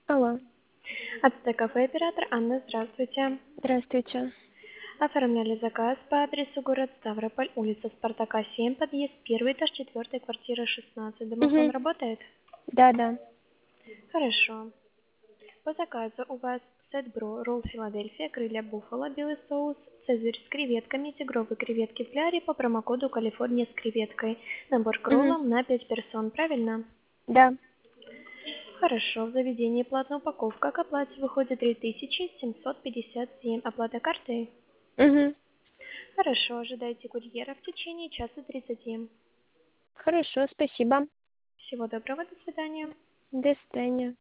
Алло, АЦТ-кафе «Оператор». Анна, здравствуйте. здравствуйте. Оформляли заказ по адресу город Ставрополь, улица Спартака, 7, подъезд 1, этаж 4, квартира 16. Домофон Угу. работает? Да. Хорошо. По заказу у вас сет Бро, ролл Филадельфия, крылья буффало, белый соус, цезарь с креветками, тигровые креветки в кляре по промокоду Калифорния с креветкой. Набор к Угу. роллам на 5 персон, правильно? Да. Хорошо, в заведении платная упаковка. К оплате выходит 3757. Оплата картой? Угу. Хорошо, ожидайте курьера в течение часа 30. Хорошо, спасибо. Всего доброго, до свидания. До свидания.